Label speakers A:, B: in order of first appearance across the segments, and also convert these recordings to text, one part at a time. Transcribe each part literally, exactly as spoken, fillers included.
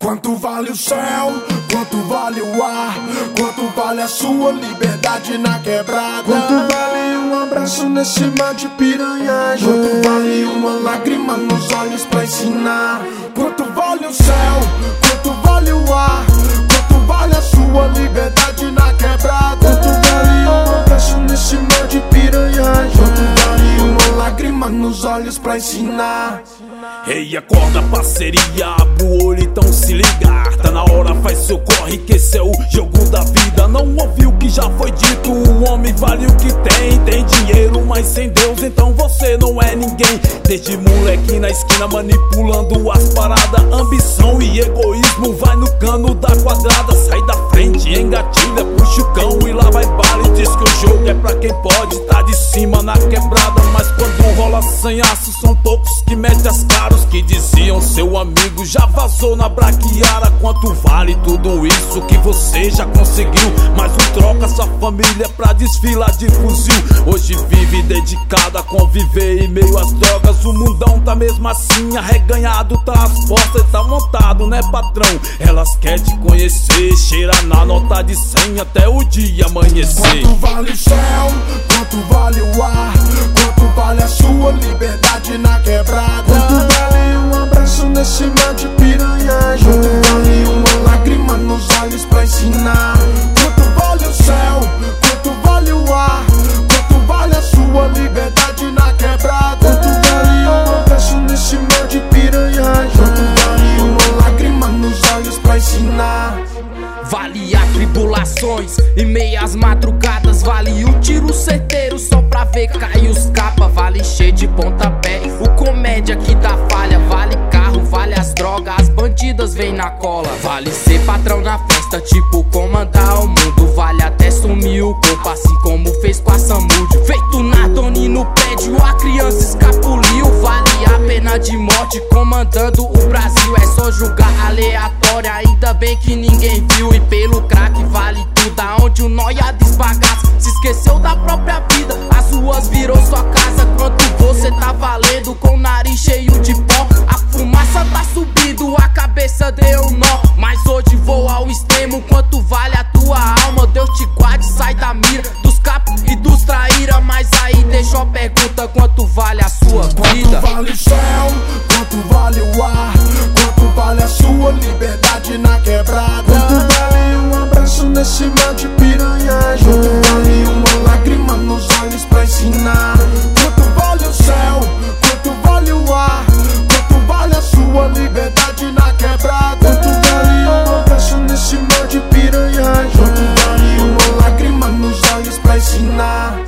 A: Quanto vale o céu? Quanto vale o ar? Quanto vale a sua liberdade na quebrada?
B: Quanto vale um abraço nesse mar de piranhagem?
A: Quanto vale uma lágrima nos olhos pra ensinar? Quanto vale o céu? Quanto vale o ar? Quanto vale a sua liberdade na quebrada?
B: Quanto vale um abraço nesse mar de piranhagem?
A: Quanto vale uma lágrima nos olhos pra ensinar?
C: Ei, acorda parceria, abre o olho então se ligar. Tá na hora, faz seu corre que esse é o jogo da vida. Não ouviu o que já foi dito, um homem vale o que tem. Tem dinheiro, mas sem Deus então você não é ninguém. Desde moleque na esquina manipulando as paradas. Ambição e egoísmo vai no cano da quadrada. Sai da frente, engatilha, puxa o cão e lá vai bala. E diz que o jogo é pra quem pode, tá de cima na quebrada. Mas quando rola sem aço são poucos que metem as caras. Que diziam seu amigo já vazou na braquiara. Quanto vale tudo isso que você já conseguiu? Mas não troca sua família pra desfilar de fuzil. Hoje vive dedicado a conviver em meio às drogas. O mundão tá mesmo assim, arreganhado tá as costas e tá montado, né patrão? Elas querem te conhecer, cheira na nota de cem até o dia amanhecer.
A: Quanto vale o céu? Quanto vale o ar? Quanto vale a sua liberdade na quebrada?
B: Quanto vale um abraço nesse mar de piranhagem?
A: Quanto vale uma lágrima nos olhos pra ensinar? Quanto vale o céu? Quanto vale o ar? Quanto vale a sua liberdade na quebrada?
B: Quanto vale um abraço nesse mar de piranhagem?
A: Quanto vale uma lágrima nos olhos pra ensinar?
D: Vale atribulações e meias madrugadas. Vale o tiro certeiro só pra ver cair os capa. Vale cheio de pontapé, o comédia que dá falha. Vale carro, vale as drogas, as bandidas vêm na cola. Vale ser patrão na festa, tipo comandar o mundo. Vale até sumir o corpo, assim como fez com a Samudio. Feito Nardoni no prédio, a criança escapuliu. Vale a pena de morte comandando o Brasil. É só julgar aleatória, ainda bem que ninguém viu. E pelo crack vale tudo, aonde o nóia desbagaça. Se esqueceu da própria vida, as ruas virou sua casa. Quanto você tá valendo com o nariz cheio de pó? A fumaça tá subindo, a cabeça deu um nó. Mas hoje vou ao extremo, quanto vale a tua alma? Deus te guarde, sai da mira dos capos e dos traíra. Mas aí deixa a pergunta, quanto vale a sua vida?
A: Quanto vale o céu? Quanto vale o ar? Quanto vale a sua liberdade na quebrada?
B: Quanto vale um abraço nesse mar de piranhagem?
A: Quanto vale uma lágrima nos olhos pra ensinar? Quanto vale o céu? Quanto vale o ar? Quanto vale a sua liberdade na quebrada?
B: Quanto vale um abraço nesse mar de piranhagem?
A: Quanto vale uma lágrima nos olhos pra ensinar?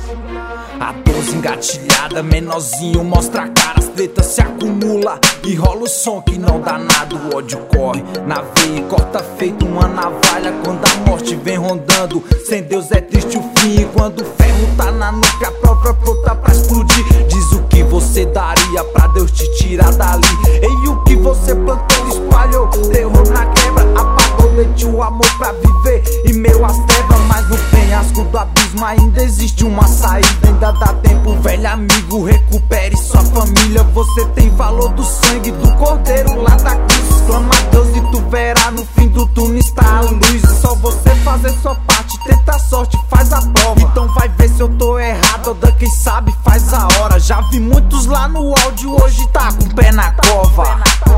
C: A doze engatilhada, menorzinho mostra a cara. As tretas se acumula e rola o som que não dá nada. O ódio corre na veia e corta feito uma navalha. Quando a morte vem rondando, sem Deus é triste o fim. E quando o ferro tá na nuca, a prova pronta pra explodir. Diz o que você daria pra Deus te tirar dali. E o que você plantou, espalhou terror na quebra. Apagou de ti o amor pra viver em meio às trevas. Mas no penhasco do abismo ainda existe uma saída. Ainda dá tempo, velho amigo, recupere sua família. Você tem valor do sangue do cordeiro lá da cruz. Clama a Deus e tu verá no fim do túnel está a luz. É só você fazer sua parte, tenta a sorte, faz a prova. Então vai ver se eu tô errado, ou quem sabe faz a hora. Já vi muitos lá no áudio, hoje tá com o pé na cova.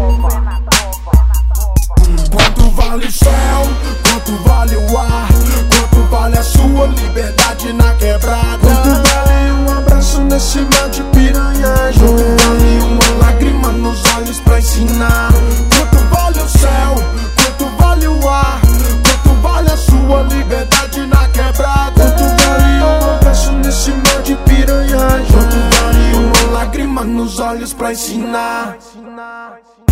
A: Quanto vale o céu? Quanto vale o ar? Quanto vale a sua liberdade na quebrada?
B: Quanto vale um abraço nesse mar de piranhagem?
A: Quanto vale uma lágrima nos olhos pra ensinar? Quanto vale o céu? Quanto vale o ar? Quanto vale a sua liberdade na quebrada?
B: Quanto vale um abraço nesse mar de piranhagem?
A: Quanto vale uma lágrima nos olhos pra ensinar?